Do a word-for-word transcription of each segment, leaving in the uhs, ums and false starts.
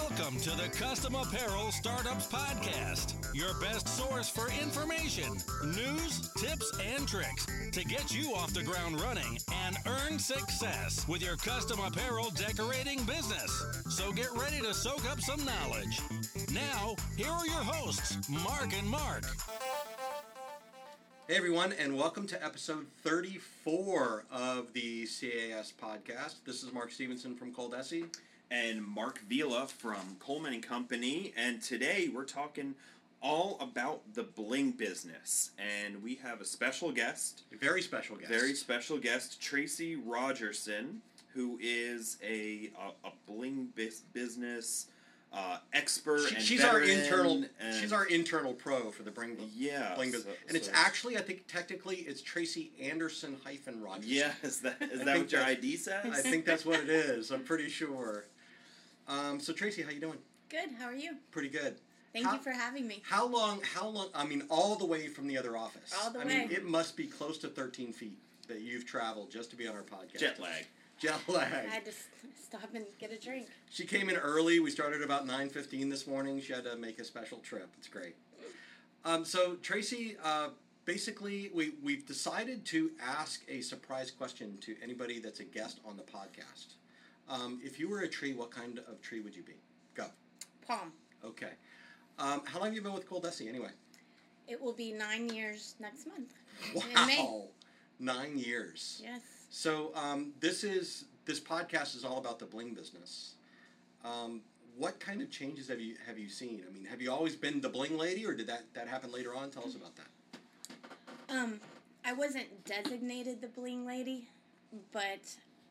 Welcome to the Custom Apparel Startups Podcast, your best source for information, news, tips, and tricks to get you off the ground running and earn success with your custom apparel decorating business. So get ready to soak up some knowledge. Now, here are your hosts, Mark and Mark. Hey everyone, and welcome to episode thirty-four of the C A S podcast. This is Mark Stevenson from Coldesi. And Mark Vila from Coleman and Company, and today we're talking all about the bling business, and we have a special guest, A very special guest. very special guest, Tracy Rogerson, who is a a, a bling bis- business uh, expert She, and she's veteran, our internal. and She's our internal pro for the bling, yeah, bling business, so- and it's so- actually, I think, technically, it's Tracy Anderson hyphen Rogers. Yeah, is that is I that think what your that's- I D says? I think that's what it is. I'm pretty sure. Um, so Tracy, how you doing? Good. How are you? Pretty good. Thank How- you for having me. How long? How long? I mean, all the way from the other office. All the I mean, way. it must be close to thirteen feet that you've traveled just to be on our podcast. Jet lag. Jet I lag. had to s- stop and get a drink. She came in early. We started about nine fifteen this morning. She had to make a special trip. It's great. Um, so, Tracy, uh, basically, we, we've decided to ask a surprise question to anybody that's a guest on the podcast. Um, if you were a tree, what kind of tree would you be? Go. Palm. Okay. Um, how long have you been with Coldesi anyway? It will be nine years next month. In May. Wow. Nine years. Yes. So um, this is this podcast is all about the bling business. Um, what kind of changes have you have you seen? I mean, have you always been the bling lady, or did that, that happen later on? Tell us about that. Um, I wasn't designated the bling lady, but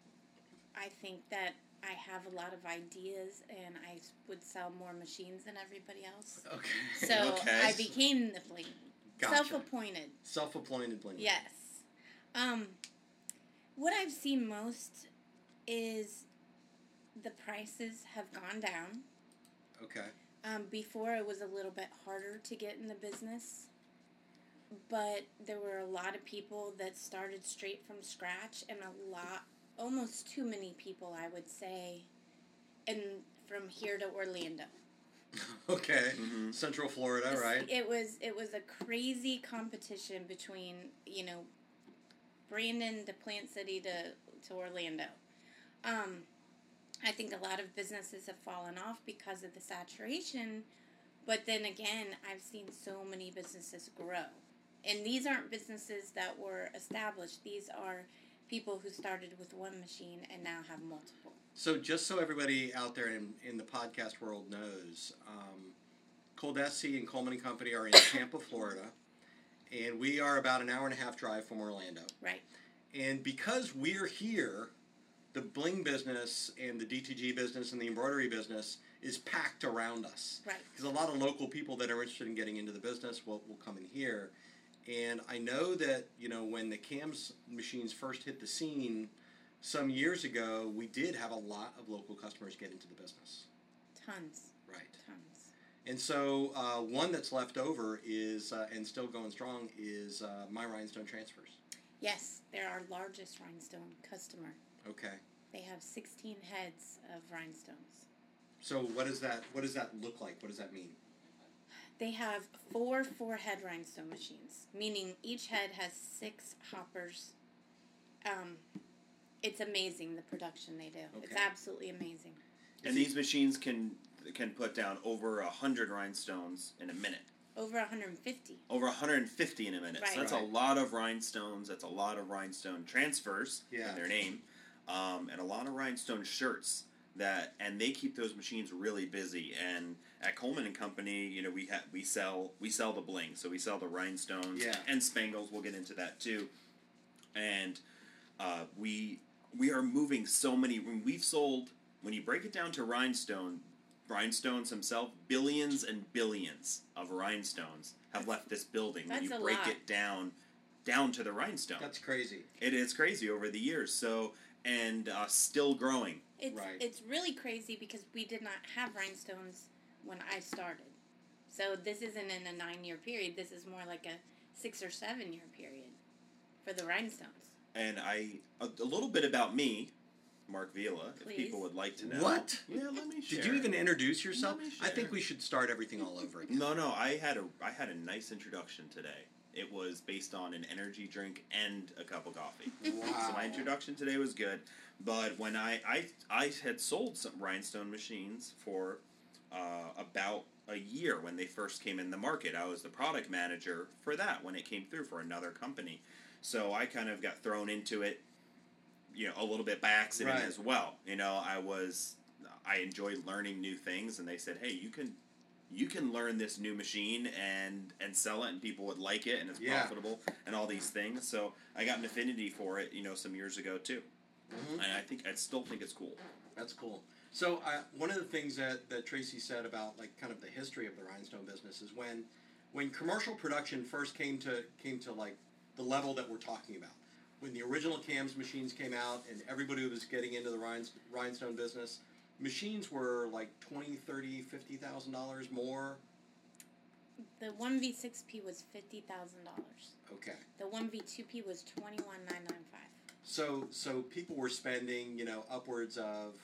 I think that I have a lot of ideas, and I would sell more machines than everybody else. Okay. So Okay. I became the bling. Gotcha. Self-appointed. Self-appointed bling. Yes. Um, what I've seen most is the prices have gone down. Okay. Um, before it was a little bit harder to get in the business, but there were a lot of people that started straight from scratch, and a lot, almost too many people, I would say, and from here to Orlando. Okay. Mm-hmm. Central Florida, right? It was it was a crazy competition between, you know, Brandon to Plant City to to Orlando. Um, I think a lot of businesses have fallen off because of the saturation, but then again, I've seen so many businesses grow. And these aren't businesses that were established. These are people who started with one machine and now have multiple. So just so everybody out there in, in the podcast world knows, um, Coldesi and Coleman and Company are in Tampa, Florida, and we are about an hour and a half drive from Orlando. Right. And because we're here, the bling business and the D T G business and the embroidery business is packed around us. Right. Because a lot of local people that are interested in getting into the business will, will come in here. And I know that, you know, when the CAMS machines first hit the scene some years ago, we did have a lot of local customers get into the business. Tons. Right. Tons. And so uh, one that's left over is, uh, and still going strong, is uh, My Rhinestone Transfers. Yes, they're our largest rhinestone customer. Okay. They have sixteen heads of rhinestones. So what does that what does that look like? What does that mean? They have four four-head rhinestone machines, meaning each head has six hoppers. Um, it's amazing the production they do. It's Okay. absolutely amazing. And these machines can can put down over a hundred rhinestones in a minute. Over one hundred fifty. Over one hundred fifty in a minute. Right. So that's Right. a lot of rhinestones. That's a lot of rhinestone transfers Yeah. in their name, um, and a lot of rhinestone shirts. That and they keep those machines really busy. And at Coleman and Company, you know, we ha- we sell we sell the bling, so we sell the rhinestones Yeah. and spangles. We'll get into that too. And uh, we we are moving so many. When we've sold, when you break it down to rhinestone. Rhinestones himself, billions and billions of rhinestones have left this building when That's you a break lot. it down down to the rhinestone. That's crazy. It is crazy over the years. So and uh, still growing. It's Right. it's really crazy because we did not have rhinestones when I started. So this isn't in a nine-year period. This is more like a six or seven-year period for the rhinestones. And I a, a little bit about me. Mark Vila, if Please. people would like to know. What? Yeah, let me share. Did you even introduce yourself? Let me I think share. we should start everything all over again. No, no, I had a I had a nice introduction today. It was based on an energy drink and a cup of coffee. Wow. So my introduction today was good, but when I I, I had sold some rhinestone machines for uh, about a year when they first came in the market. I was the product manager for that when it came through for another company. So I kind of got thrown into it, you know, a little bit by accident Right. as well. You know, I was I enjoyed learning new things, and they said, "Hey, you can you can learn this new machine and and sell it, and people would like it, and it's Yeah. profitable, and all these things." So I got an affinity for it, you know, some years ago too, Mhm. and I think I still think it's cool. That's cool. So uh, one of the things that, that Tracy said about like kind of the history of the rhinestone business is when when commercial production first came to came to like the level that we're talking about. When the original C A M S machines came out and everybody was getting into the rhine, rhinestone business, machines were like twenty, thirty, fifty thousand dollars more. The one V six P was fifty thousand dollars. Okay. The one V two P was twenty-one thousand nine hundred ninety-five. So so people were spending, you know, upwards of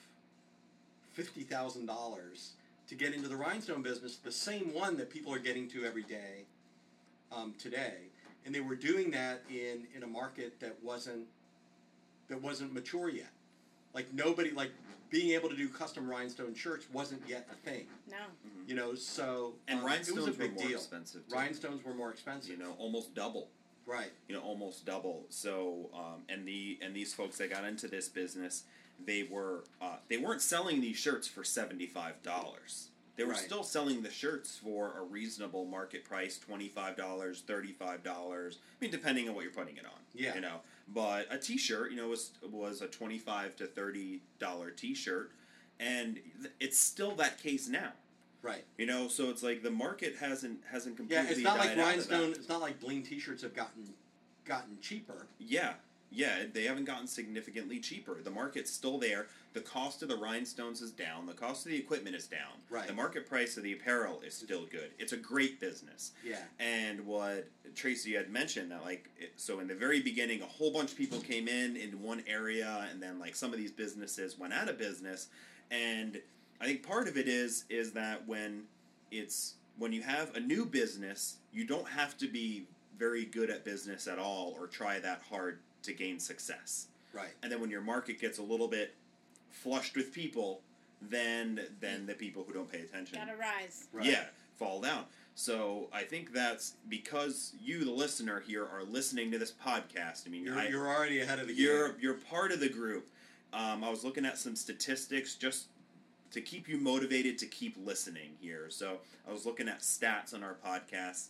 fifty thousand dollars to get into the rhinestone business, the same one that people are getting to every day um, today, and they were doing that in, in a market that wasn't that wasn't mature yet. Like nobody, like being able to do custom rhinestone shirts wasn't yet a thing. No. You know, so And um, rhinestones it was a big were more deal. expensive too. Rhinestones were more expensive. You know, almost double. Right. You know, almost double. So, um, and the and these folks that got into this business, they were uh, they weren't selling these shirts for seventy five dollars. They were Right. still selling the shirts for a reasonable market price, twenty five dollars, thirty five dollars. I mean, depending on what you're putting it on. Yeah. You know, but a T-shirt, you know, was was a twenty five to thirty dollar T-shirt, and th- it's still that case now. Right. You know, so it's like the market hasn't hasn't Yeah, completely it's not like died out of that. rhinestone. It's not like bling T-shirts have gotten gotten cheaper. Yeah, yeah, they haven't gotten significantly cheaper. The market's still there. The cost of the rhinestones is down. The cost of the equipment is down. Right. The market price of the apparel is still good. It's a great business. Yeah. And what Tracy had mentioned that like it, so in the very beginning, a whole bunch of people came in in one area, and then like some of these businesses went out of business. And I think part of it is is that when it's when you have a new business, you don't have to be very good at business at all or try that hard to gain success. Right. And then when your market gets a little bit flushed with people, then then the people who don't pay attention, Gotta rise. Right. yeah, fall down. So I think that's because you, the listener here, are listening to this podcast. I mean, You're, I, you're already ahead of the you're game. you're part of the group. Um, I was looking at some statistics just to keep you motivated to keep listening here. So I was looking at stats on our podcast,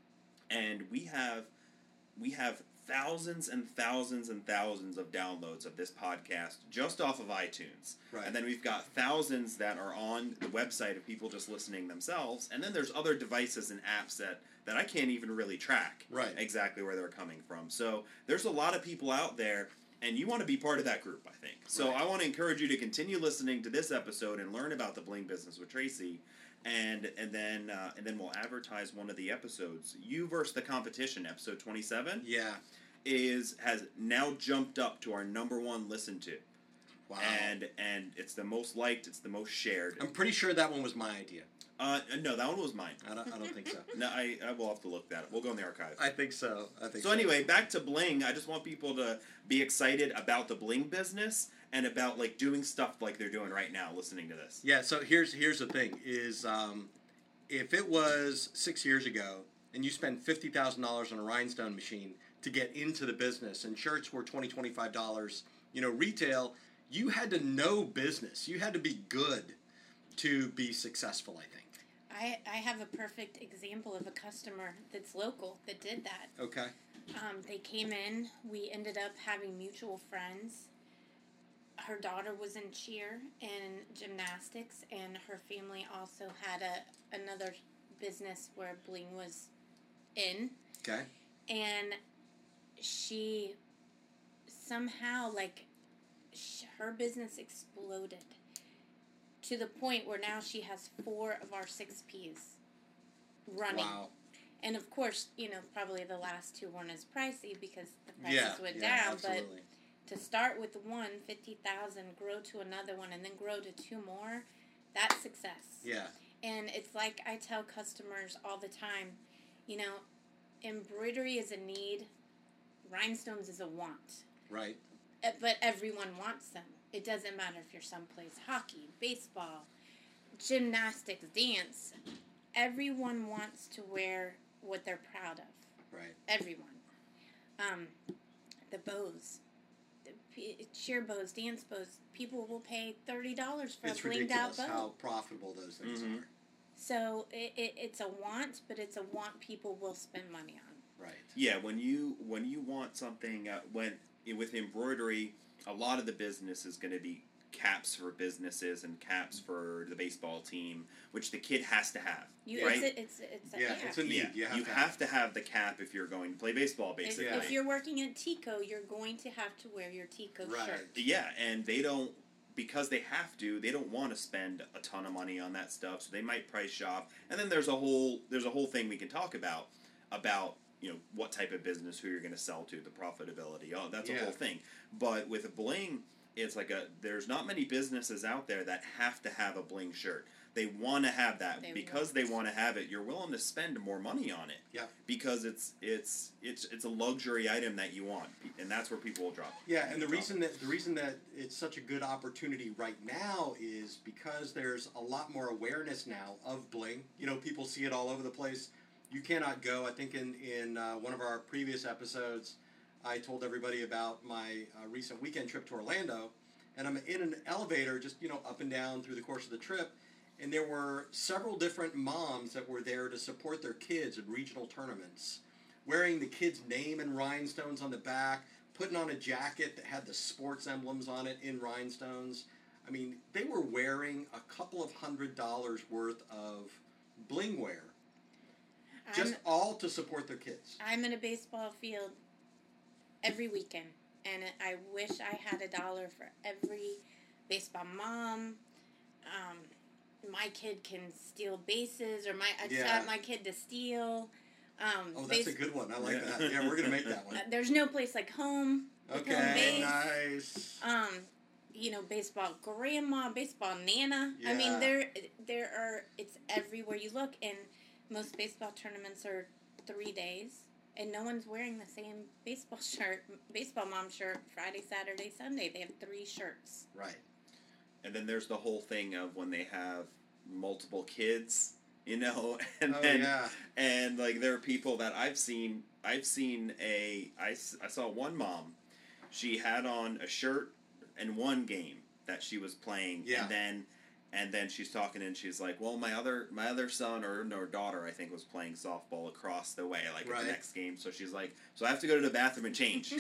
and we have we have thousands and thousands and thousands of downloads of this podcast just off of iTunes. Right. And then we've got thousands that are on the website of people just listening themselves. And then there's other devices and apps that, that I can't even really track Right. exactly where they're coming from. So there's a lot of people out there, and you want to be part of that group, I think. So Right. I want to encourage you to continue listening to this episode and learn about the bling business with Tracy. And and then uh, and then we'll advertise one of the episodes. You versus the competition, episode twenty-seven, Yeah. is has now jumped up to our number one listen to, Wow. and and it's the most liked, it's the most shared. I'm pretty sure that one was my idea. Uh, no, that one was mine. I don't, I don't think so. No, I, I will have to look that up. We'll go in the archive. I think so. I think So so. anyway, back to bling. I just want people to be excited about the bling business and about like doing stuff like they're doing right now, listening to this. Yeah. So here's here's the thing: is um, if it was six years ago and you spend fifty thousand dollars on a rhinestone machine to get into the business, and shirts were twenty twenty five dollars, you know, retail, you had to know business. You had to be good to be successful. I think. I, I have a perfect example of a customer that's local that did that. Okay. Um, they came in. We ended up having mutual friends. Her daughter was in cheer and gymnastics, and her family also had a another business where bling was in. Okay. And she somehow, like, sh- her business exploded to the point where now she has four of our six Ps running. Wow. And of course, you know, probably the last two weren't as pricey because the prices Yeah. went yeah, down, absolutely. To start with one, fifty thousand, grow to another one, and then grow to two more, that's success. Yeah. And it's like I tell customers all the time, you know, embroidery is a need, rhinestones is a want. Right. Uh, But everyone wants them. It doesn't matter if your son plays hockey, baseball, gymnastics, dance. Everyone wants to wear what they're proud of. Right. Everyone. Um, the bows. The p- cheer bows, dance bows. People will pay thirty dollars for It's a blinged out ridiculous bow. how profitable those things Mhm. are. So it, it, it's a want, but it's a want people will spend money on. Right. Yeah, when you when you want something uh, when with embroidery, a lot of the business is going to be caps for businesses and caps for the baseball team, which the kid has to have. You, right? it's, a, it's, it's a, Yeah, it's a need. Yeah, You have you to have to have the cap if you're going to play baseball, If, basically. Yeah. if you're working at Tico, you're going to have to wear your Tico Right. shirt. Yeah, and they don't because they have to. They don't want to spend a ton of money on that stuff, so they might price shop. And then there's a whole there's a whole thing we can talk about about you know what type of business, who you're going to sell to, the profitability. Oh, that's a Yeah. whole thing. But with a bling, it's like a there's not many businesses out there that have to have a bling shirt. They want to have that They because want. they want to have it. You're willing to spend more money on it. Yeah. Because it's it's it's it's a luxury item that you want, and that's where people will drop. Yeah, and the drop. reason that the reason that it's such a good opportunity right now is because there's a lot more awareness now of bling. You know, people see it all over the place. You cannot go. I think in in uh, one of our previous episodes, I told everybody about my uh, recent weekend trip to Orlando, and I'm in an elevator, just you know, up and down through the course of the trip. And there were several different moms that were there to support their kids in regional tournaments, wearing the kid's name in rhinestones on the back, putting on a jacket that had the sports emblems on it in rhinestones. I mean, they were wearing a couple of hundred dollars worth of bling wear, just I'm, all to support their kids. I'm in a baseball field every weekend, and I wish I had a dollar for every baseball mom. Um, my kid can steal bases, or my I Yeah. taught my kid to steal. Um, Oh, that's base- a good one. I like Yeah. that. Yeah, we're going to make that one. uh, there's no place like home. with home Okay, base. nice. Um, you know, baseball grandma, baseball nana. I Yeah. mean, there there are it's everywhere you look, and most baseball tournaments are three days, and no one's wearing the same baseball shirt, baseball mom shirt, Friday, Saturday, Sunday. They have three shirts. Right. And then there's the whole thing of when they have multiple kids, you know, and Oh, then yeah. and like there are people that I've seen. I've seen a I, s- I saw one mom. She had on a shirt and one game that she was playing, Yeah. and then and then she's talking and she's like, "Well, my other my other son or no daughter, I think, was playing softball across the way, like at Right. the next game." So she's like, "So I have to go to the bathroom and change."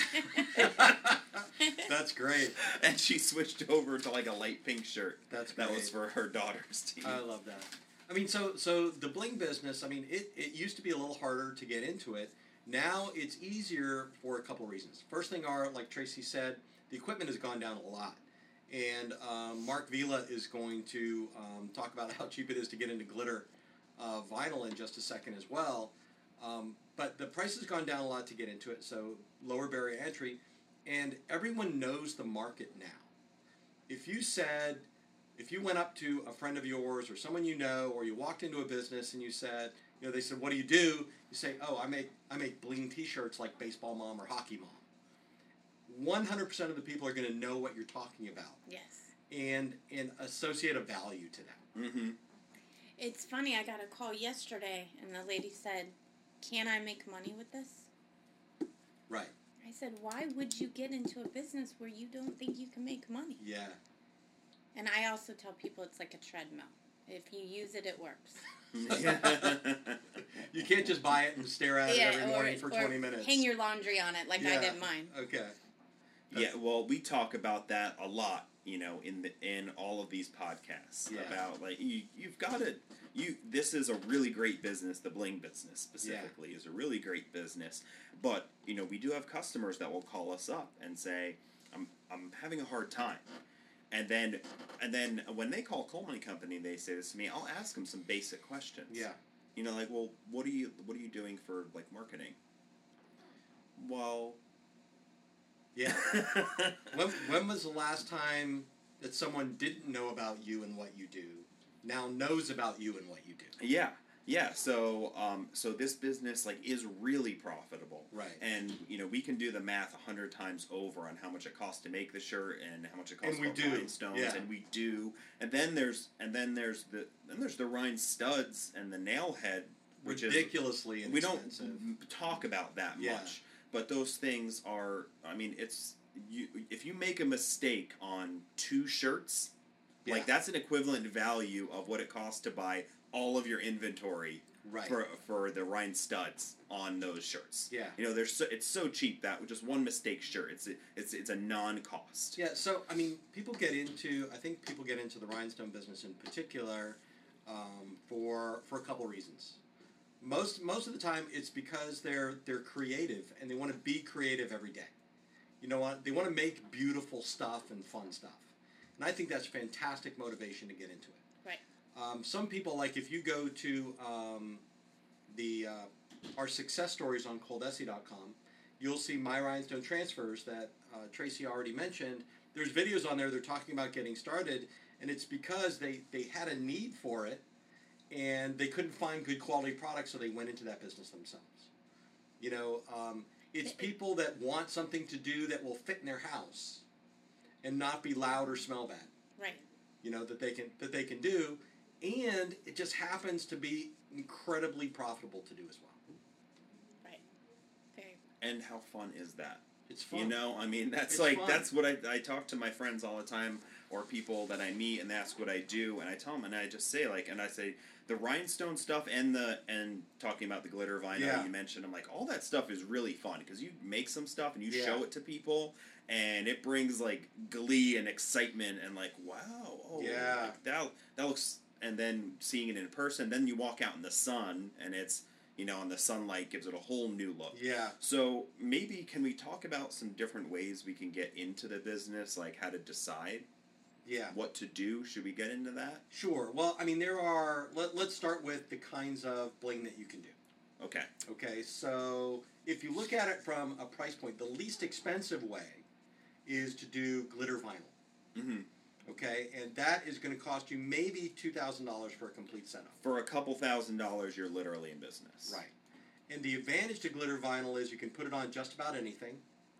That's great. And she switched over to like a light pink shirt. That's That great. was for her daughter's team. I love that. I mean, so so the bling business. I mean, it, it used to be a little harder to get into it. Now it's easier for a couple of reasons. First thing are, like Tracy said, the equipment has gone down a lot, and um, Mark Vila is going to um, talk about how cheap it is to get into glitter uh, vinyl in just a second as well. Um, but the price has gone down a lot to get into it, so lower barrier entry, and everyone knows the market now. If you said, if you went up to a friend of yours or someone you know, or you walked into a business and you said, you know, they said, "What do you do?" You say, "Oh, I make I make bling T-shirts like Baseball Mom or Hockey Mom." one hundred percent of the people are going to know what you're talking about Yes. and and associate a value to that. Mm-hmm. It's funny. I got a call yesterday, and the lady said, "Can I make money with this?" Right. I said, "Why would you get into a business where you don't think you can make money?" Yeah. And I also tell people it's like a treadmill. If you use it, it works. You can't just buy it and stare at it every morning or, for or twenty minutes. hang your laundry on it like I Yeah. did mine. Okay. Yeah, well, we talk about that a lot, you know, in the in all of these podcasts Yeah. about like you you've got to you. This is a really great business. The bling business specifically is a really great business, but you know we do have customers that will call us up and say, "I'm I'm having a hard time." And then, and then when they call Coleman and Company, they say this to me. I'll ask them some basic questions. Yeah. You know, like, well, what are you what are you doing for like marketing? Well, Yeah. when, when was the last time that someone didn't know about you and what you do, now knows about you and what you do? Yeah. Yeah, so um, so this business like is really profitable, right? And you know we can do the math a hundred times over on how much it costs to make the shirt and how much it costs and we for do. rhinestones, yeah. and we do. And then there's and then there's the then there's the rhine studs and the nail head, which ridiculously is inexpensive. we don't talk about that yeah. much, but those things are. I mean, it's you if you make a mistake on two shirts, yeah. like that's an equivalent value of what it costs to buy all of your inventory right. for for the rhine studs on those shirts. Yeah, you know, there's so, it's so cheap that with just one mistake shirt, it's a, it's it's a non-cost. Yeah, so I mean, people get into I think people get into the rhinestone business in particular um, for for a couple reasons. Most most of the time, it's because they're they're creative and they want to be creative every day. You know what? They want to make beautiful stuff and fun stuff, and I think that's fantastic motivation to get into it. Right. Um, some people, like if you go to um, the uh, our success stories on coldesi dot com, you'll see my rhinestone transfers that uh, Tracy already mentioned. There's videos on there. They're talking about getting started, and it's because they, they had a need for it, and they couldn't find good quality products, so they went into that business themselves. You know, um, it's people that want something to do that will fit in their house, and not be loud or smell bad. Right. You know that they can that they can do. And it just happens to be incredibly profitable to do as well. Right. Very. And how fun is that? It's fun. You know, I mean, that's it's like, fun. that's what I, I talk to my friends all the time, or people that I meet, and that's what I do, and I tell them, and I just say, like, and I say, the rhinestone stuff and the, and talking about the glitter vinyl yeah. you mentioned, I'm like, all that stuff is really fun, because you make some stuff, and you yeah. show it to people, and it brings, like, glee and excitement, and like, wow, oh, yeah. like, that, that looks... And then seeing it in person, then you walk out in the sun, and it's, you know, and the sunlight gives it a whole new look. Yeah. So maybe can we talk about some different ways we can get into the business, like how to decide yeah. what to do? Should we get into that? Sure. Well, I mean, there are, let, let's start with the kinds of bling that you can do. Okay. Okay, so if you look at it from a price point, the least expensive way is to do glitter vinyl. Mm-hmm. Okay, and that is going to cost you maybe two thousand dollars for a complete setup. For a couple thousand dollars, you're literally in business. Right. And the advantage to glitter vinyl is you can put it on just about anything.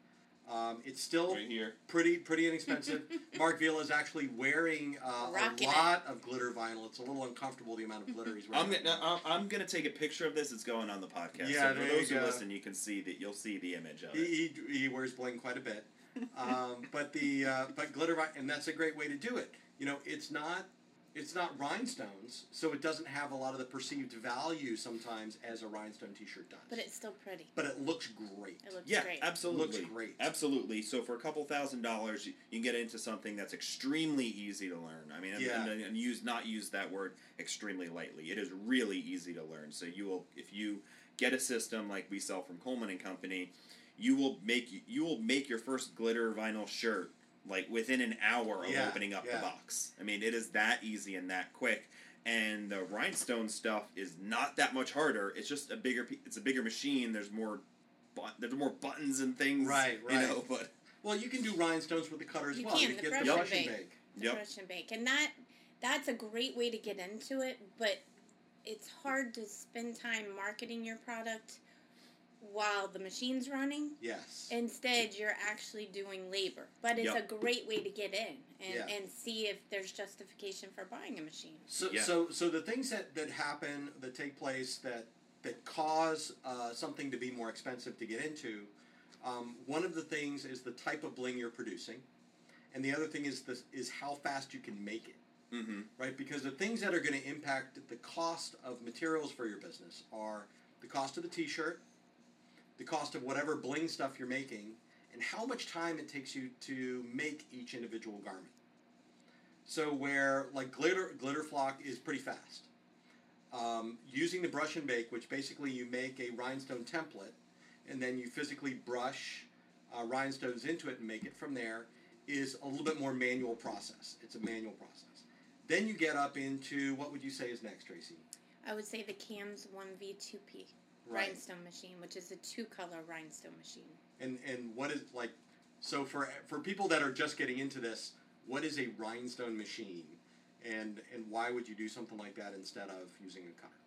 Um, it's still right here. pretty pretty inexpensive. Mark Vila is actually wearing uh, a lot of glitter vinyl. It's a little uncomfortable, the amount of glitter he's wearing. I'm gonna, I'm gonna take a picture of this. It's going on the podcast. Yeah, so for there those you who go. listen, you can see that you'll see the image of it. He, he, he wears bling quite a bit. um, but the uh, but glitter vinyl, and that's a great way to do it. You know, it's not it's not rhinestones, so it doesn't have a lot of the perceived value sometimes as a rhinestone T-shirt does. But it's still pretty. But it looks great. It looks yeah, great. absolutely. Looks great. Absolutely. So for a couple thousand dollars, you, you can get into something that's extremely easy to learn. I mean, and, Yeah. and, and use not use that word extremely lightly. It is really easy to learn. So you will, if you get a system like we sell from Coleman and Company, you will make you will make your first glitter vinyl shirt like within an hour of Yeah, opening up yeah. the box. I mean, it is that easy and that quick. And the rhinestone stuff is not that much harder. It's just a bigger. pe- It's a bigger machine. There's more. But, there's more buttons and things. Right, You right. know, but Well, you can do rhinestones with the cutter as You well. can, You the get brush the and brush and bake. bake. The Yep. brush and bake, and that that's a great way to get into it. But it's hard to spend time marketing your product while the machine's running. Yes. Instead, you're actually doing labor. But it's Yep. a great way to get in and, Yeah. and see if there's justification for buying a machine. So, Yeah. so, so the things that, that happen, that take place, that that cause uh, something to be more expensive to get into, um, one of the things is the type of bling you're producing, and the other thing is this is how fast you can make it. mm-hmm. Right? Because the things that are going to impact the cost of materials for your business are the cost of the T-shirt, the cost of whatever bling stuff you're making, and how much time it takes you to make each individual garment. So where like glitter glitter flock is pretty fast. Um, using the brush and bake, which basically you make a rhinestone template, and then you physically brush uh, rhinestones into it and make it from there, is a little bit more manual process. It's a manual process. Then you get up into, what would you say is next, Tracy? I would say the C A M S one V two P Right. rhinestone machine, which is a two-color rhinestone machine. And and what is, like, So for for people that are just getting into this, what is a rhinestone machine, and and why would you do something like that instead of using a cutter?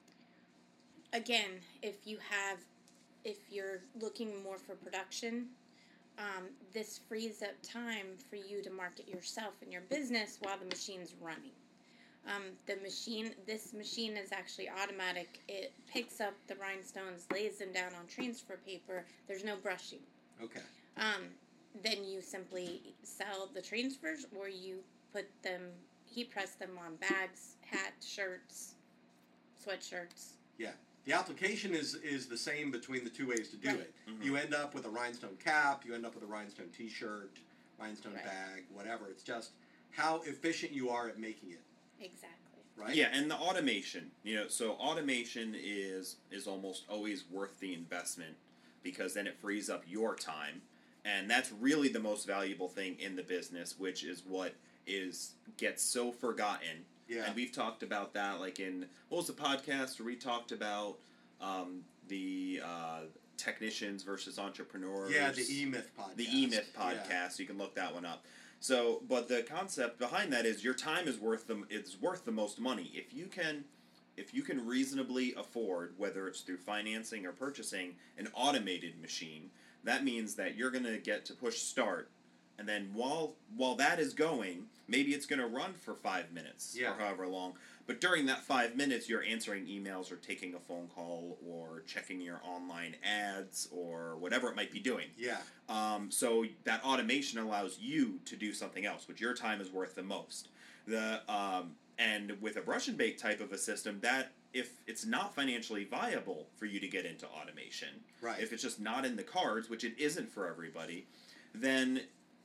Again, if you have, if you're looking more for production, um, this frees up time for you to market yourself and your business while the machine's running. Um, the machine, this machine is actually automatic. It picks up the rhinestones, lays them down on transfer paper. There's no brushing. Okay. Um, then you simply sell the transfers, or you put them, heat press them on bags, hats, shirts, sweatshirts. Yeah. The application is, is the same between the two ways to do Right. it. Mm-hmm. You end up with a rhinestone cap, you end up with a rhinestone t-shirt, rhinestone Right. bag, whatever. It's just how efficient you are at making it, Exactly. right? Yeah, and the automation, you know, so automation is is almost always worth the investment because then it frees up your time, and that's really the most valuable thing in the business, which is what is gets so forgotten. Yeah. And we've talked about that, like in what was the podcast where we talked about um, the uh, technicians versus entrepreneurs. Yeah, the E-Myth podcast. The E-Myth Yeah. podcast. You can look that one up. So, but the concept behind that is your time is worth the it's worth the most money. If you can, if you can reasonably afford, whether it's through financing or purchasing an automated machine, that means that you're going to get to push start, and then while while that is going, maybe it's going to run for five minutes Yeah. or however long. But during that five minutes, you're answering emails or taking a phone call or checking your online ads or whatever it might be doing. Yeah. Um, so that automation allows you to do something else, which your time is worth the most. The um, and with a brush and bake type of a system, that if it's not financially viable for you to get into automation, Right. if it's just not in the cards, which it isn't for everybody, then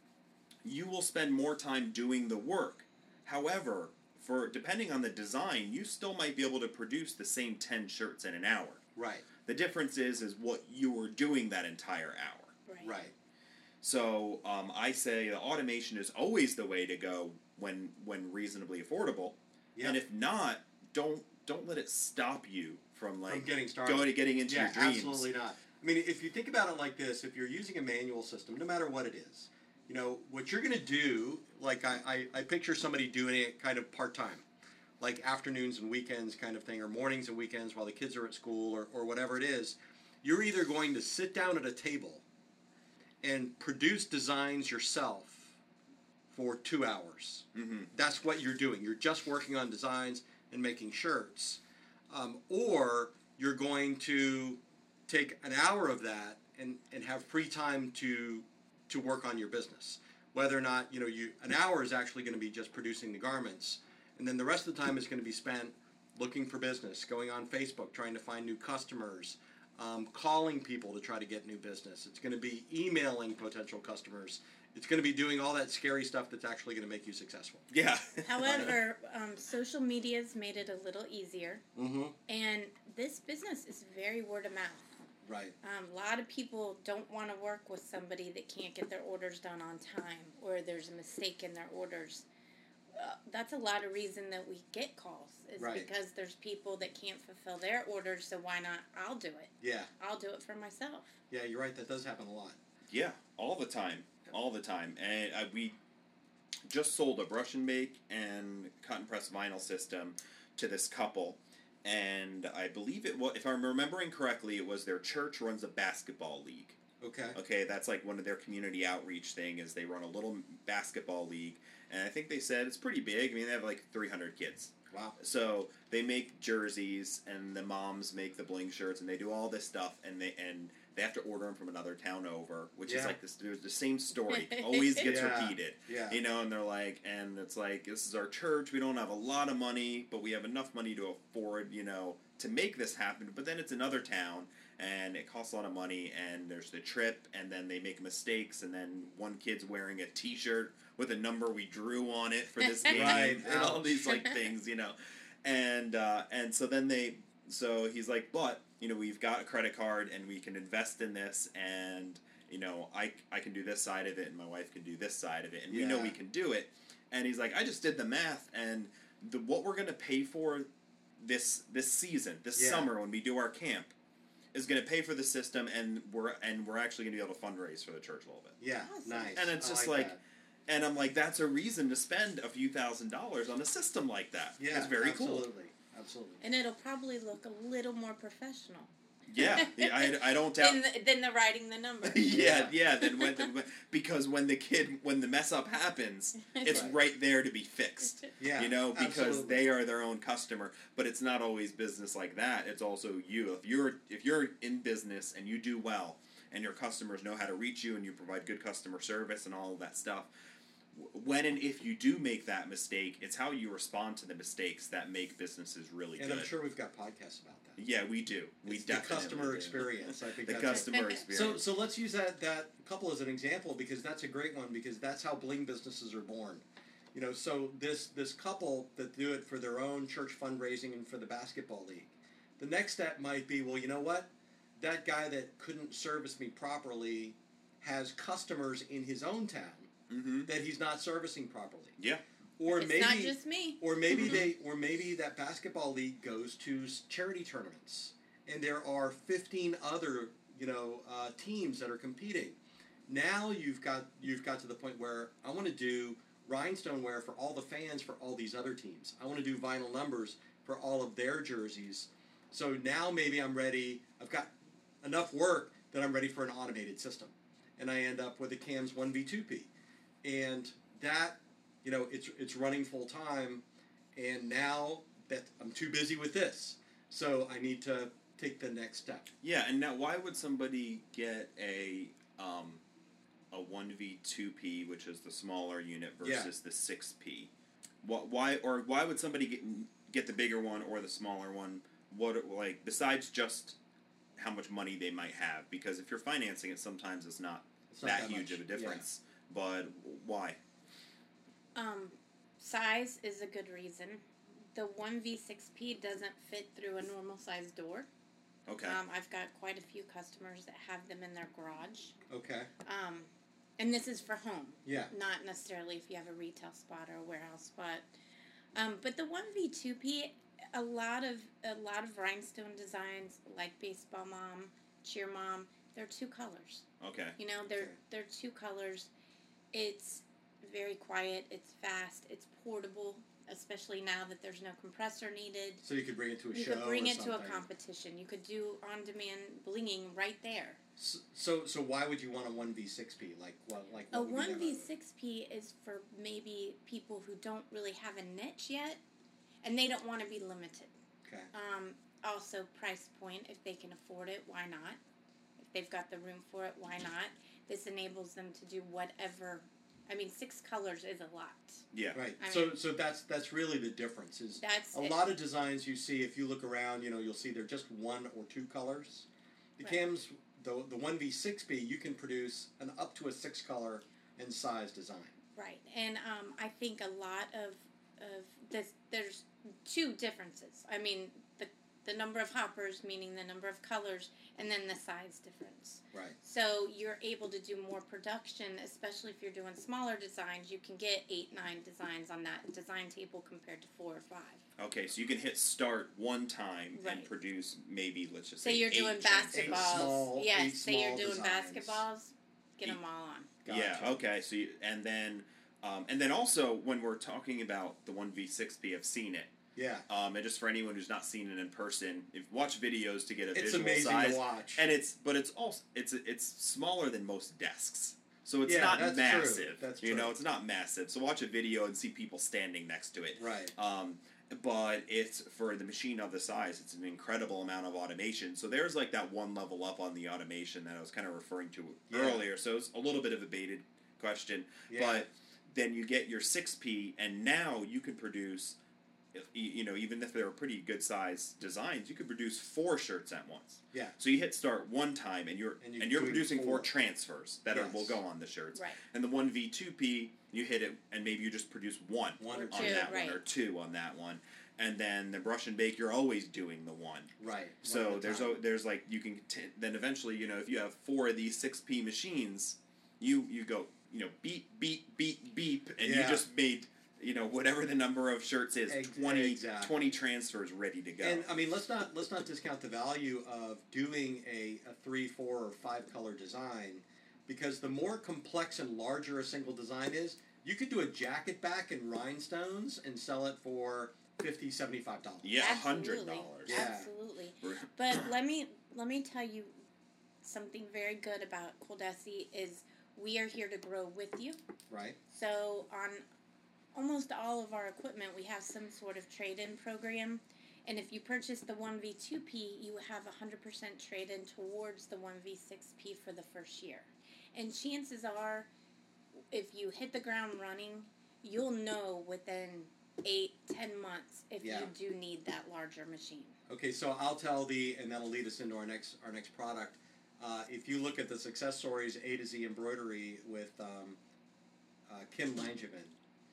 you will spend more time doing the work. However, for depending on the design, you still might be able to produce the same ten shirts in an hour. Right. The difference is is what you were doing that entire hour. Right. Right. So um, I say the automation is always the way to go when when reasonably affordable. Yeah. And if not, don't don't let it stop you from like From getting started. going to getting into Yeah, your dreams. absolutely not. I mean, if you think about it like this, if you're using a manual system, no matter what it is, you know, what you're going to do, like I, I, I picture somebody doing it kind of part-time, like afternoons and weekends kind of thing, or mornings and weekends while the kids are at school or, or whatever it is. You're either going to sit down at a table and produce designs yourself for two hours. Mm-hmm. That's what you're doing. You're just working on designs and making shirts. Um, or you're going to take an hour of that and, and have free time to to work on your business. Whether or not, you know, you an hour is actually going to be just producing the garments, and then the rest of the time is going to be spent looking for business, going on Facebook, trying to find new customers, um, calling people to try to get new business. It's going to be emailing potential customers. It's going to be doing all that scary stuff that's actually going to make you successful. Yeah. However, um, social media's made it a little easier, Mm-hmm. and this business is very word of mouth. Right. Um, a lot of people don't want to work with somebody that can't get their orders done on time, or there's a mistake in their orders. Uh, that's a lot of reason that we get calls, is Right. because there's people that can't fulfill their orders, so why not? I'll do it. Yeah. I'll do it for myself. Yeah, you're right. That does happen a lot. Yeah, all the time, all the time, and uh, we just sold a brush and bake and cut and press vinyl system to this couple, and I believe it was, if I'm remembering correctly, it was their church runs a basketball league. Okay. Okay, that's like one of their community outreach thing is they run a little basketball league, and I think they said it's pretty big. I mean, they have like three hundred kids. Wow. So they make jerseys, and the moms make the bling shirts, and they do all this stuff, and they and they have to order them from another town over, which is Yeah. like this. There's the same story, always gets Yeah. repeated. Yeah. You know, and they're like, and it's like, this is our church. We don't have a lot of money, but we have enough money to afford, you know, to make this happen. But then it's another town, and it costs a lot of money, and there's the trip, and then they make mistakes, and then one kid's wearing a T-shirt with a number we drew on it for this game, Right. and all Ouch. these like things, you know, and uh, and so then they, so he's like, but you know, we've got a credit card, and we can invest in this, and you know, I I can do this side of it, and my wife can do this side of it, and we know Yeah. we can do it, and he's like, I just did the math, and the what we're gonna pay for this this season, this Yeah. summer when we do our camp, is going to pay for the system, and we're and we're actually going to be able to fundraise for the church a little bit. Yeah, Awesome. nice. And it's I just like, like, that. and I'm like, that's a reason to spend a few thousand dollars on a system like that. Yeah, it's very cool. absolutely, absolutely. And it'll probably look a little more professional. Yeah, yeah, I, I don't doubt. Than the, than the writing the number. yeah, yeah. Then when the, because when the kid when the mess up happens, it's Right. right there to be fixed. Yeah, You know, because absolutely. they are their own customer. But it's not always business like that. It's also you. If you're if you're in business and you do well, and your customers know how to reach you, and you provide good customer service and all of that stuff. When and if you do make that mistake, it's how you respond to the mistakes that make businesses really And good. I'm sure we've got podcasts about that. Yeah, we do. We It's the definitely customer do. experience. I think The that's customer it. experience. So, so let's use that that couple as an example because that's a great one because that's how bling businesses are born. You know, so this this couple that do it for their own church fundraising and for the basketball league. The next step might be, well, you know what? That guy that couldn't service me properly has customers in his own town Mm-hmm. that he's not servicing properly. Yeah. Or It's maybe not just me. or maybe they or maybe that basketball league goes to s- charity tournaments and there are fifteen other, you know, uh, teams that are competing. Now you've got you've got to the point where I want to do rhinestone wear for all the fans for all these other teams. I want to do vinyl numbers for all of their jerseys. So now maybe I'm ready. I've got enough work that I'm ready for an automated system. And I end up with a C A M S one V two P. And that, you know, it's it's running full time, and now that I'm too busy with this, so I need to take the next step. Yeah, and now why would somebody get a um, a one V two P, which is the smaller unit, versus Yeah. the six P? What why or why would somebody get get the bigger one or the smaller one? What like besides just how much money they might have? Because if you're financing it, sometimes it's not, It's not that, that huge much, of a difference. But why? Um, size is a good reason. The one V six P doesn't fit through a normal size door. Okay. Um, I've got quite a few customers that have them in their garage. Okay. Um, and this is for home, Yeah. not necessarily if you have a retail spot or a warehouse spot. Um, but the one V two P, a lot of a lot of rhinestone designs like Baseball Mom, Cheer Mom, they're two colors. okay. You know, they're Okay. they're two colors. It's very quiet. It's fast. It's portable, especially now that there's no compressor needed. So you could bring it to a You show. could bring or it to a something. competition. You could do on-demand blinging right there. S- So so why would you want a one V six P? Like what like A what would be one V that? six P is for maybe people who don't really have a niche yet, and they don't want to be limited. Okay. Um, also, price point, if they can afford it, why not? If they've got the room for it, why not? This enables them to do whatever. I mean, six colors is a lot. Yeah. Right. I so mean- so that's that's really the difference is That's a it. lot of designs you see if you look around, you know, you'll see they're just one or two colors. The Right. C A M S the the one V six P you can produce an up to a six color and size design. Right, and um, I think a lot of of this. There's two differences. I mean, the the number of hoppers, meaning the number of colors, and then the size difference. Right. So you're able to do more production, especially if you're doing smaller designs. You can get eight, nine designs on that design table compared to four or five. Okay, so you can hit start one time and Right. produce maybe let's just Say say you're eight doing chances. Eight basketballs. small- yes, eight say you're small doing designs. basketballs. Get Eight- them all on. Yeah. Gotcha. Okay. So you, and then um, and then also when we're talking about the one V six P, I've seen it. Yeah. Um, and just for anyone who's not seen it in person, if watch videos to get a It's visual amazing size. to watch. And it's but it's also it's it's smaller than most desks. So it's Yeah, not that's true. massive. That's you know, true. it's not massive. So watch a video and see people standing next to it. Right. Um, but it's for the machine of the size, it's an incredible amount of automation. So there's like that one level up on the automation that I was kind of referring to Yeah. earlier. So it's a little bit of a baited question, Yeah. but then you get your six P, and now you can produce, if- you know, even if they're pretty good size designs, you could produce four shirts at once. Yeah. So you hit start one time, and you're And and, you you're do producing four. four transfers that are, Yes. will go on the shirts. Right. And the one V two P, you hit it, and maybe you just produce one, One or on two. that right. one, or two on that one. And then the brush and bake, you're always doing the one. Right. So One at a there's time. o- there's like you can t- then eventually, you know, if you have four of these six P machines, you you go, you know, beep beep beep beep, and Yeah. you just made you know, whatever the number of shirts is, Ex- twenty, exactly. twenty transfers ready to go. And I mean, let's not let's not discount the value of doing a, a three, four, or five color design, because the more complex and larger a single design is, you could do a jacket back in rhinestones and sell it for fifty, seventy-five dollars. Yeah, a hundred Absolutely. dollars. Yeah. Absolutely. But let me let me tell you something very good about Coldesi is we are here to grow with you. Right. So on almost all of our equipment, we have some sort of trade-in program. And if you purchase the one V two P, you have a one hundred percent trade-in towards the one V six P for the first year. And chances are, if you hit the ground running, you'll know within eight, ten months if Yeah. you do need that larger machine. Okay, so I'll tell the, and that'll lead us into our next our next product. Uh, if you look at the success stories A to Z embroidery with um, uh, Kim Langevin,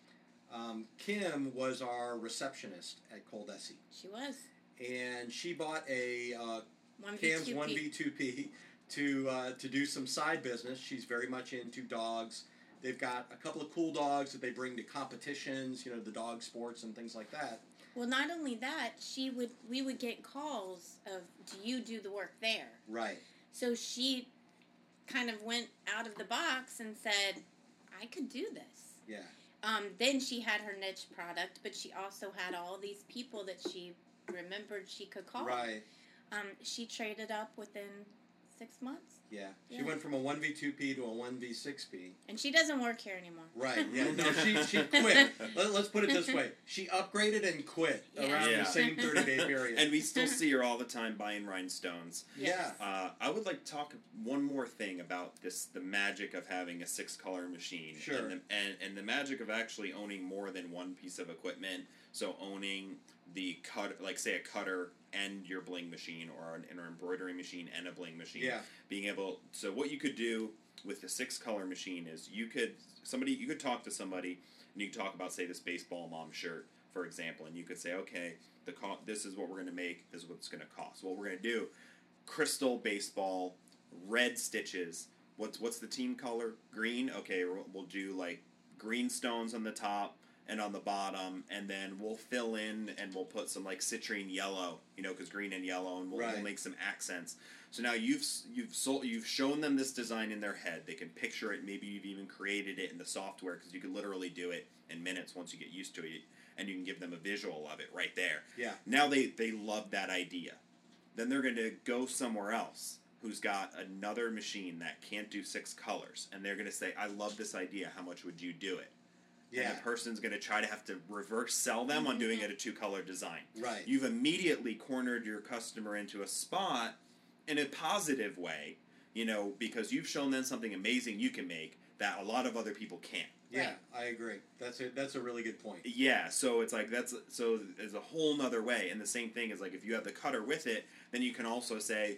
um, Kim was our receptionist at Coldesi, She was. and she bought a uh, one V two Cam's P. one V two P to uh, to do some side business. She's very much into dogs. They've got a couple of cool dogs that they bring to competitions, you know, the dog sports and things like that. Well, not only that, she would we would get calls of, do you do the work there? Right. So she kind of went out of the box and said, I could do this. Yeah. Um, then she had her niche product, but she also had all these people that she remembered she could call. Right. Um, she traded up within six months. Yeah. She Yeah. went from a one V two P to a one V six P. And she doesn't work here anymore. Right. Yeah. No, she she quit. Let, let's put it this way: she upgraded and quit Yeah. around Yeah. the same thirty day period. And we still see her all the time buying rhinestones. yeah. Uh, I would like to talk one more thing about this: the magic of having a six-color machine, Sure. and the, and, and the magic of actually owning more than one piece of equipment. So owning the cut, like say a cutter and your bling machine, or an, an embroidery machine and a bling machine. Yeah. Being able, so what you could do with the six-color machine is you could somebody you could talk to somebody and you could talk about, say, this baseball mom shirt, for example, and you could say, okay, the co- this is what we're going to make, this is what it's going to cost. What we're going to do: crystal baseball, red stitches. What's what's the team color? Green. Okay, we'll, we'll do like green stones on the top and on the bottom, and then we'll fill in and we'll put some like citrine yellow, you know, because green and yellow, and we'll, Right. we'll make some accents. So now you've you've sold, you've shown them this design in their head. They can picture it. Maybe you've even created it in the software, because you can literally do it in minutes once you get used to it, and you can give them a visual of it right there. Yeah. Now they they love that idea. Then they're going to go somewhere else who's got another machine that can't do six colors, and they're going to say, I love this idea. How much would you do it? Yeah. And the person's going to try to have to reverse sell them on doing it a two-color design. Right. You've immediately cornered your customer into a spot in a positive way, you know, because you've shown them something amazing you can make that a lot of other people can't. Yeah. Right. I agree. That's a that's a really good point. Yeah, so it's like that's so there's a whole nother way, and the same thing is like if you have the cutter with it, then you can also say,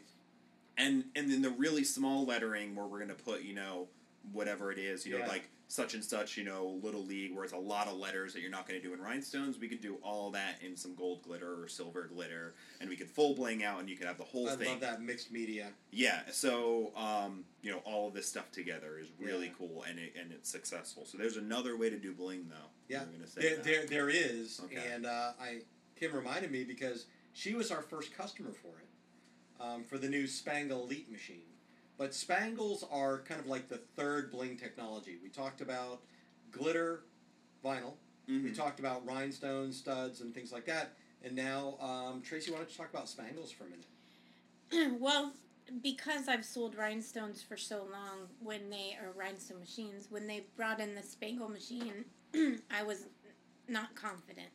and and then the really small lettering where we're gonna put, you know, whatever it is, you know, Yeah. like such and such, you know, little league, where it's a lot of letters that you're not going to do in rhinestones. We could do all that in some gold glitter or silver glitter, and we could full bling out, and you could have the whole I thing. love that mixed media. Yeah, so um, you know, all of this stuff together is really Yeah. cool, and it, and it's successful. So there's another way to do bling, though. Yeah. I'm gonna say There, that. there, there is, Okay. and uh, I Kim reminded me because she was our first customer for it, um, for the new Spangle Elite machine. But spangles are kind of like the third bling technology. We talked about glitter, vinyl. Mhm. We talked about rhinestones, studs, and things like that. And now, um, Tracy, why don't you talk about spangles for a minute? Well, because I've sold rhinestones for so long, when they, or rhinestone machines, when they brought in the Spangle machine, I was not confident.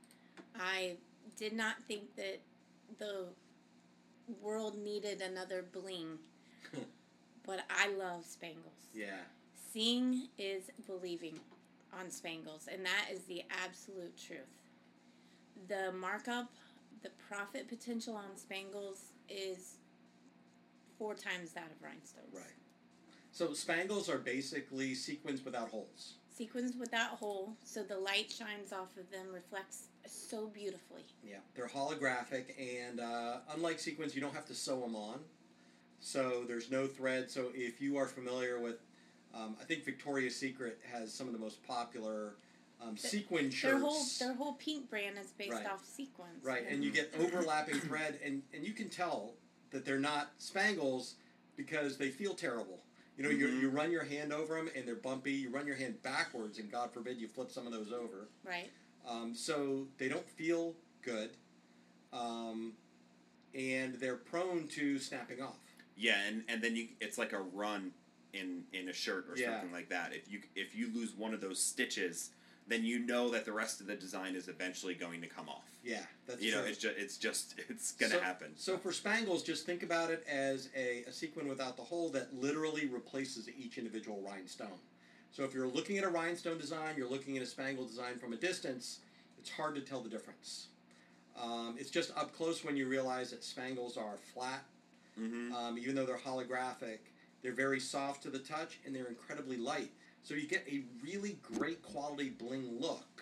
I did not think that the world needed another bling. But I love spangles. Yeah. Seeing is believing on spangles, and that is the absolute truth. The markup, the profit potential on spangles is four times that of rhinestones. Right. So spangles are basically sequins without holes. Sequins without hole, so the light shines off of them, reflects so beautifully. Yeah. They're holographic, and uh, unlike sequins, you don't have to sew them on. So there's no thread. So if you are familiar with, um, I think Victoria's Secret has some of the most popular um, The- sequin shirts. Their whole their whole pink brand is based Right. off sequins. Right, and you get overlapping thread, and, and you can tell that they're not spangles because they feel terrible. You know, you Mhm. you run your hand over them, and they're bumpy. You run your hand backwards, and God forbid you flip some of those over. Right. Um, so they don't feel good, um, and they're prone to snapping off. Yeah, and, and then you it's like a run in, in a shirt or Yeah. something like that. If you if you lose one of those stitches, then you know that the rest of the design is eventually going to come off. Yeah, that's you true. know, it's just it's just it's gonna so, happen. So for spangles, just think about it as a, a sequin without the hole that literally replaces each individual rhinestone. So if you're looking at a rhinestone design, you're looking at a spangle design from a distance, it's hard to tell the difference. Um, it's just up close when you realize that spangles are flat, Mm-hmm. um, even though they're holographic. They're very soft to the touch, and they're incredibly light. So you get a really great quality bling look,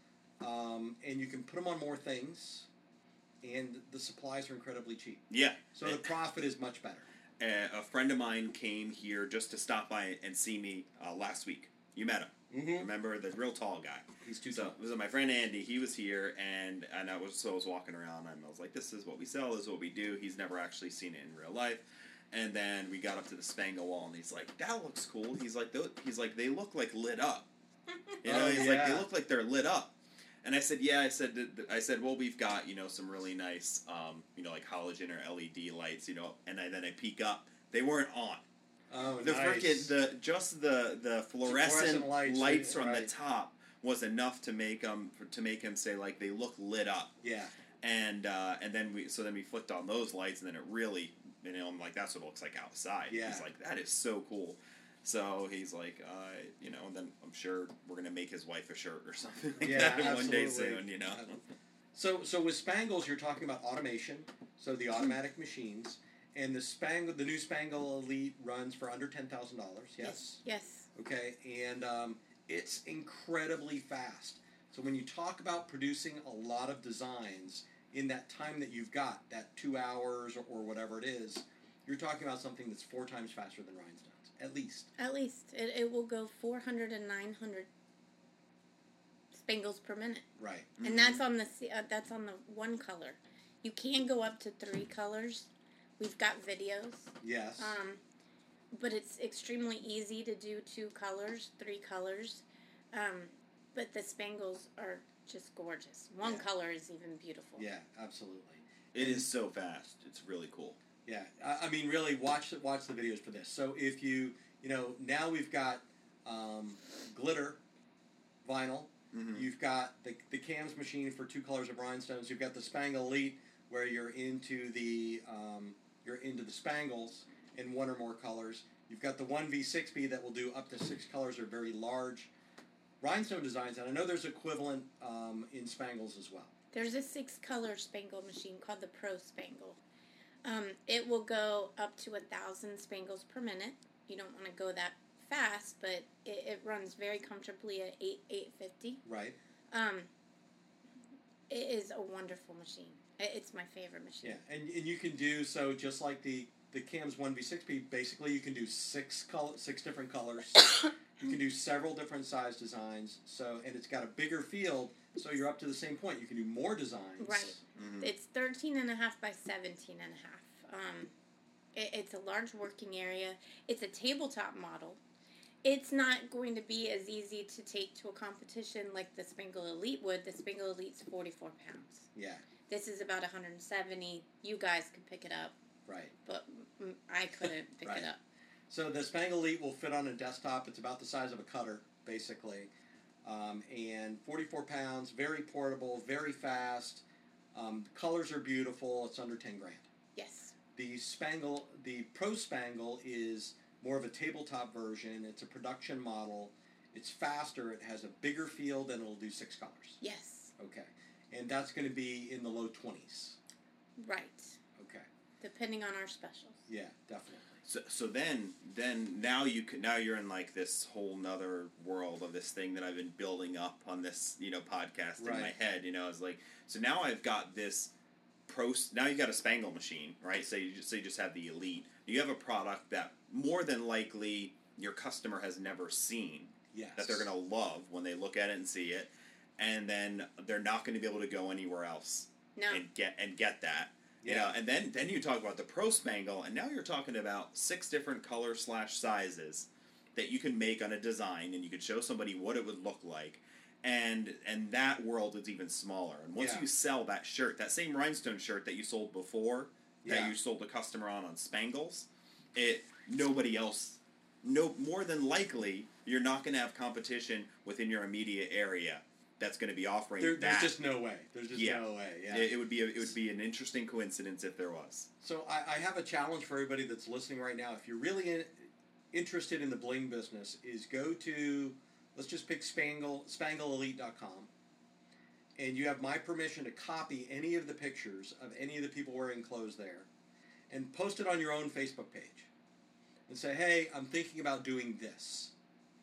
um, and you can put them on more things, and the supplies are incredibly cheap. Yeah. So the profit is much better. Uh, a friend of mine came here just to stop by and see me uh, last week. You met him. Mm-hmm. Remember the real tall guy? He's too So tall. it was my friend Andy. He was here, and and I was so I was walking around, and I was like, "This is what we sell. This is what we do." He's never actually seen it in real life. And then we got up to the spangle wall, and he's like, "That looks cool." He's like, "Tho- "He's like, they look like lit up." You know, Oh, he's like, "They yeah. look like they're lit up." And I said, "Yeah." I said, th- th- "I said, well, we've got you know some really nice, um, you know, like halogen or L E D lights, you know." And I, then I peek up, they weren't on. Oh, The nice. frickin' the just the the fluorescent Fluorescent lights, lights, from right. the top was enough to make them to make him say like they look lit up. Yeah. And uh, and then we so then we flicked on those lights, and then it really, you know, I'm like, that's what it looks like outside. Yeah. He's like, that is so cool. So he's like, uh, you know, and then I'm sure we're gonna make his wife a shirt or something like Yeah, that one day absolutely. soon. You know. So, so with spangles, you're talking about automation. So the automatic machines, and the spangle, the new Spangle Elite runs for under ten thousand dollars. Yes. Yes. Okay, and um, it's incredibly fast. So when you talk about producing a lot of designs in that time that you've got, that two hours or, or whatever it is, you're talking about something that's four times faster than rhinestones, at least. At least it, it will go four hundred and nine hundred spangles per minute, Right. and that's on the se- uh, that's on the one color. You can go up to three colors. We've got videos, Yes. um, but it's extremely easy to do two colors, three colors. Um, but the spangles are just gorgeous. One Yeah. color is even beautiful. yeah, absolutely. It is so fast. It's really cool. Yeah, I, I mean, really, watch the, watch the videos for this. So if you, you know, now we've got um, glitter vinyl. Mm-hmm. You've got the the cams machine for two colors of rhinestones. You've got the Spangle Elite where you're into the um, you're into the spangles in one or more colors. You've got the one V six B that will do up to six colors or very large rhinestone designs, and I know there's equivalent um, in spangles as well. There's a six-color spangle machine called the Pro Spangle. Um, it will go up to a thousand spangles per minute. You don't want to go that fast, but it, it runs very comfortably at eight eight fifty. Right. Um, it is a wonderful machine. It, it's my favorite machine. Yeah, and and you can do so just like the the Cams one V six B. Basically, you can do six color, six different colors. You can do several different size designs. So, and it's got a bigger field, so you're up to the same point. You can do more designs. Right. Mm-hmm. It's thirteen and a half by seventeen and a half. Um, it, it's a large working area. It's a tabletop model. It's not going to be as easy to take to a competition like the Spangle Elite would. The Spangle Elite's forty-four pounds. Yeah. This is about one hundred seventy. You guys could pick it up, Right. but mm, I couldn't pick Right. it up. So the Spangle Elite will fit on a desktop. It's about the size of a cutter, basically, um, and forty-four pounds. Very portable. Very fast. Um, colors are beautiful. It's under ten grand. Yes. The Spangle, the Pro Spangle is more of a tabletop version. It's a production model. It's faster. It has a bigger field, and it'll do six colors. Yes. Okay. And that's going to be in the low twenties. Right. Okay. Depending on our specials. Yeah, definitely. So, so then, then now you can now you're in like this whole nother world of this thing that I've been building up on this you know podcast in Right. my head. You know, it's like so now I've got this pro. Now you got a Spangle machine, right? So you just so you just have the Elite. You have a product that more than likely your customer has never seen. Yes. that they're going to love when they look at it and see it, and then they're not going to be able to go anywhere else No. and get and get that. You Yeah. know, and then then you talk about the Pro Spangle, and now you're talking about six different color slash sizes that you can make on a design, and you could show somebody what it would look like. And and that world is even smaller. And once Yeah. you sell that shirt, that same rhinestone shirt that you sold before, Yeah. that you sold the customer on on Spangles, it nobody else, no more than likely, you're not going to have competition within your immediate area that's going to be offering There, that. there's just no way. There's just Yeah. no way. Yeah. It, it would be a, it would be an interesting coincidence if there was. So I, I have a challenge for everybody that's listening right now. If you're really in, interested in the bling business, is go to, let's just pick Spangle, spangle elite dot com, and you have my permission to copy any of the pictures of any of the people wearing clothes there, and post it on your own Facebook page, and say, hey, I'm thinking about doing this,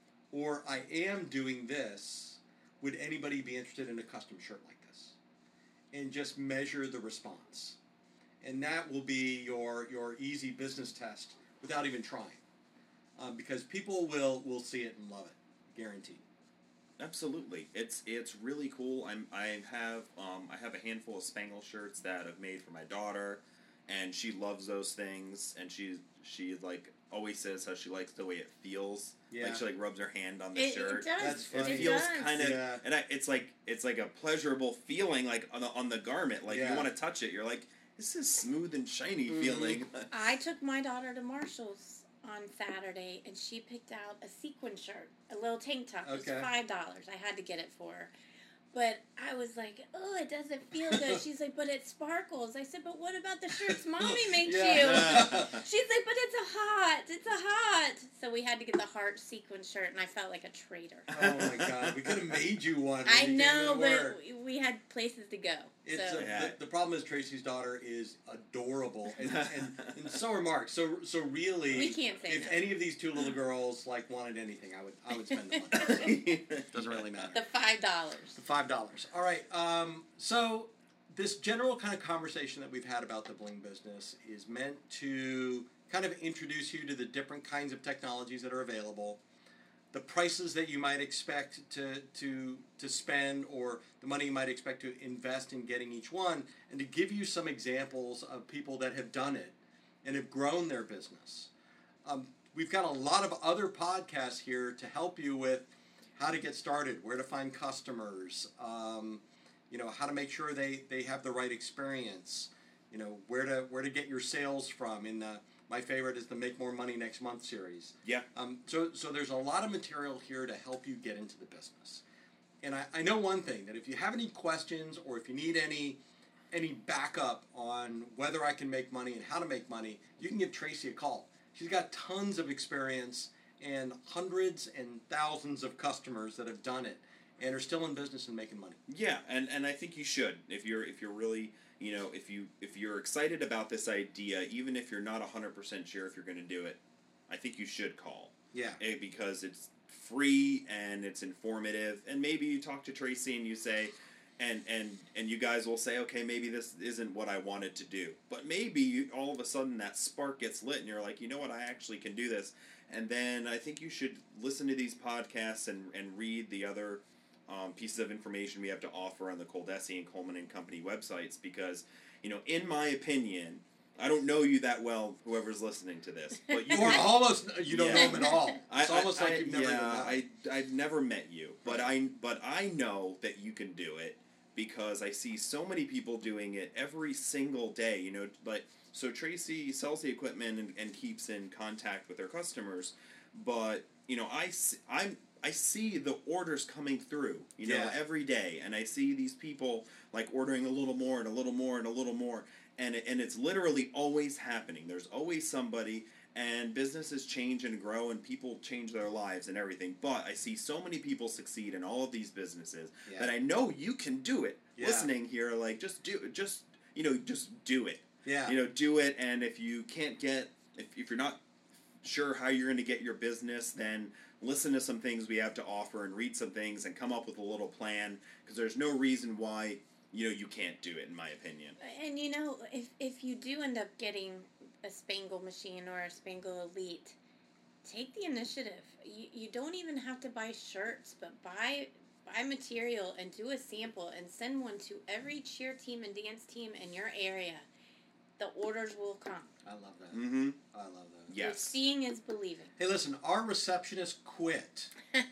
or I am doing this. Would anybody be interested in a custom shirt like this? And just measure the response. And that will be your, your easy business test without even trying. Um, because people will, will see it and love it. Guaranteed. Absolutely, it's it's really cool. I'm I have um I have a handful of Spangle shirts that I've made for my daughter, and she loves those things. And she she like always says how she likes the way it feels. Yeah. Like she like rubs her hand on the It, shirt. it does. That's It funny. It feels does. kind of, Yeah. and I, it's like it's like a pleasurable feeling, like on the on the garment. Like Yeah. you want to touch it. You're like, this is smooth and shiny Mhm. feeling. I took my daughter to Marshall's on Saturday, and she picked out a sequin shirt, a little tank top. It was Okay. five dollars. I had to get it for her. But I was like, oh, it doesn't feel good. She's like, but it sparkles. I said, but what about the shirts Mommy makes Yeah. you? She's like, but it's a hot. It's a hot. So we had to get the heart sequin shirt, and I felt like a traitor. Oh my God. We could have made you one. when I you came know, to but work. we- we had places to go. It's so. a, Yeah. the, the problem is Tracy's daughter is adorable, and, and, and so are Mark. So so really, We can't say if no. any of these two little girls like wanted anything, I would I would spend the money. Doesn't really matter. The five dollars. The five dollars. All right. Um, so this general kind of conversation that we've had about the bling business is meant to kind of introduce you to the different kinds of technologies that are available, the prices that you might expect to to to spend, or the money you might expect to invest in getting each one, and to give you some examples of people that have done it and have grown their business. Um, we've got a lot of other podcasts here to help you with how to get started, where to find customers, um, you know, how to make sure they, they have the right experience, you know, where to where to get your sales from. In the my favorite is the Make More Money Next Month series. Yeah. Um, so so there's a lot of material here to help you get into the business. And I, I know one thing, that if you have any questions or if you need any any backup on whether I can make money and how to make money, you can give Tracy a call. She's got tons of experience and hundreds and thousands of customers that have done it and are still in business and making money. Yeah, and, and I think you should, if you're if you're really, you know, if you if you're excited about this idea, even if you're not one hundred percent sure if you're going to do it, I think you should call. Yeah. Eh, because it's free and it's informative, and maybe you talk to Tracy and you say, and and and you guys will say, okay, maybe this isn't what I wanted to do, but maybe you, all of a sudden that spark gets lit and you're like, you know what, I actually can do this. And then I think you should listen to these podcasts and, and read the other um, pieces of information we have to offer on the Coldesi and Coleman and Company websites, because, you know, in my opinion, I don't know you that well, whoever's listening to this, but you Or almost, you don't Yeah. know him at all. I, It's almost I, like I- you've never yeah, even met him. I, I've never met you, but I but I know that you can do it because I see so many people doing it every single day. You know, like so Tracy sells the equipment and, and keeps in contact with her customers, but you know I see, I'm I see the orders coming through, you know, Yeah. every day, and I see these people like ordering a little more and a little more and a little more. And, it, and it's literally always happening. There's always somebody, and businesses change and grow, and people change their lives and everything. But I see so many people succeed in all of these businesses Yeah. that I know you can do it. Yeah. Listening here, like just do, just you know, just do it. Yeah. You know, do it. And if you can't get, if if you're not sure how you're going to get your business, then listen to some things we have to offer and read some things and come up with a little plan, because there's no reason why, you know, you can't do it, in my opinion. And you know, if if you do end up getting a Spangle machine or a Spangle Elite, take the initiative. You, you don't even have to buy shirts, but buy buy material and do a sample and send one to every cheer team and dance team in your area. The orders will come. I love that. Mm-hmm. I love that. Yes. So seeing is believing. Hey, listen, our receptionist quit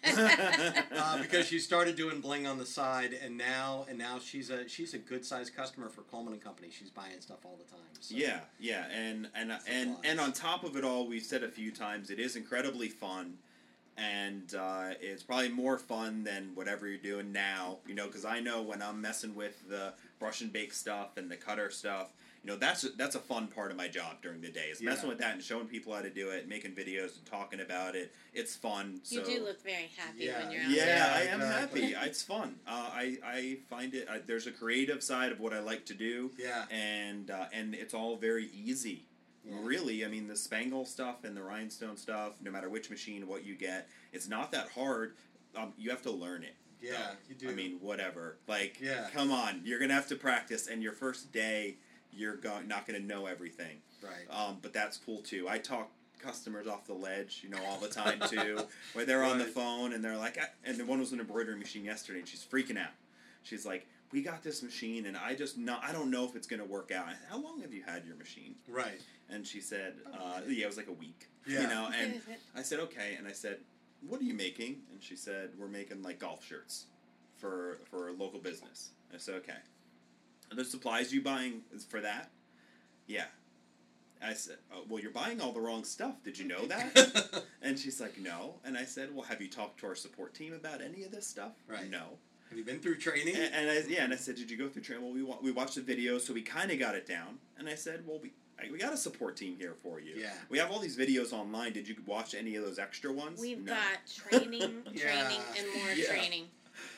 uh, because she started doing bling on the side, and now and now she's a she's a good sized customer for Coleman and Company. She's buying stuff all the time. So. Yeah, yeah, and and and and on top of it all, we've said a few times, it is incredibly fun, and uh, it's probably more fun than whatever you're doing now. You know, because I know when I'm messing with the brush and bake stuff and the cutter stuff. You know, that's a, that's a fun part of my job during the day. Is Yeah. messing with that and showing people how to do it, making videos and talking about it. It's fun. You so. do look very happy Yeah. when you're out Yeah, there. I am exactly. happy. It's fun. Uh, I I find it. Uh, there's a creative side of what I like to do. Yeah. And uh, and it's all very easy. Yeah. Really, I mean, the Spangle stuff and the rhinestone stuff. No matter which machine, what you get, it's not that hard. Um, you have to learn it. Yeah, though. you do. I mean, whatever. Like, Yeah. come on, you're gonna have to practice, and your first day, you're go- not gonna know everything. Right. Um, but that's cool too. I talk customers off the ledge, you know, all the time too, where they're on the Right. phone and they're like, ah, and the one was an embroidery machine yesterday, and she's freaking out. She's like, "We got this machine, and I just not, I don't know if it's gonna work out." I said, "How long have you had your machine?" Right. And she said, uh, "Yeah, it was like a week." Yeah. You know, and I said, "Okay," and I said, "What are you making?" And she said, "We're making like golf shirts for for a local business." I said, "Okay." Are the supplies you buying is for that? Yeah. I said, oh, well, you're buying all the wrong stuff. Did you know that? And she's like, no. And I said, well, have you talked to our support team about any of this stuff? Right. No. Have you been through training? And, and I, yeah, and I said, did you go through training? Well, we wa- we watched the videos, so we kind of got it down. And I said, well, we I- we got a support team here for you. Yeah. We have all these videos online. Did you watch any of those extra ones? We've No. got training, Yeah. training, and more Yeah. training.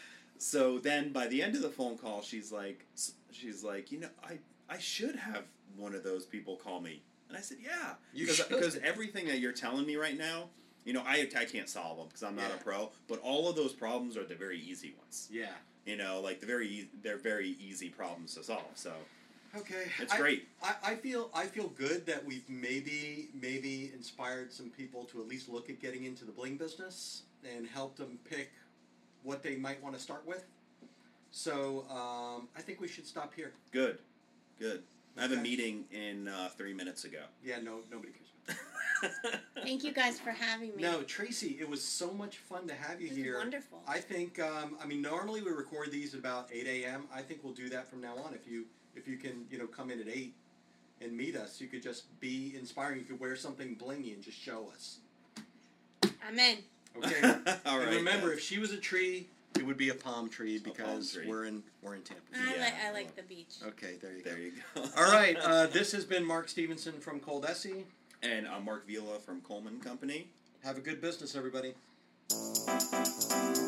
So then, by the end of the phone call, she's like, she's like, you know, I I should have one of those people call me. And I said, yeah, You because should. because everything that you're telling me right now, you know, I I can't solve them because I'm not Yeah. a pro. But all of those problems are the very easy ones. Yeah. You know, like the very e- they're very easy problems to solve. So Okay. it's I, great. I, I feel I feel good that we've maybe maybe inspired some people to at least look at getting into the bling business and help them pick what they might want to start with. So um, I think we should stop here. Good, good. I have a Okay. meeting in uh, three minutes ago. Yeah, no, nobody cares. Thank you guys for having me. No, Tracy, it was so much fun to have you This is here. wonderful. I think, um, I mean, normally we record these at about eight a.m. I think we'll do that from now on. If you if you can, you know, come in at eight and meet us, you could just be inspiring. You could wear something blingy and just show us. I'm in. Okay. All And right. remember, then. if she was a tree, it would be a palm tree palm because tree. we're in we're in Tampa. I, Yeah, like, I well, like the beach. Okay, there you go. There you go. All right, uh, this has been Mark Stevenson from Cold Essie. And I'm Mark Vila from Coleman Company. Have a good business, everybody.